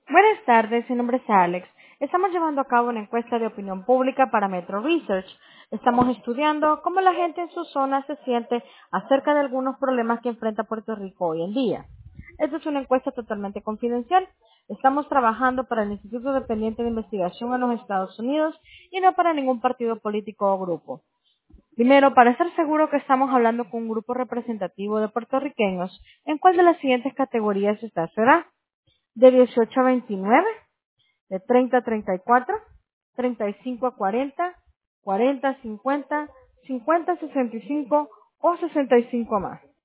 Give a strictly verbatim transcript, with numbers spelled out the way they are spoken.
Buenas tardes, mi nombre es Alex. Estamos llevando a cabo una encuesta de opinión pública para Metro Research. Estamos estudiando cómo la gente en su zona se siente acerca de algunos problemas que enfrenta Puerto Rico hoy en día. Esta es una encuesta totalmente confidencial. Estamos trabajando para el Instituto Dependiente de Investigación en los Estados Unidos y no para ningún partido político o grupo. Primero, para estar seguro que estamos hablando con un grupo representativo de puertorriqueños, ¿en cuál de las siguientes categorías está su edad? De dieciocho a veintinueve, de treinta a treinta y cuatro, treinta y cinco a cuarenta, cuarenta a cincuenta, cincuenta a sesenta y cinco o sesenta y cinco a más.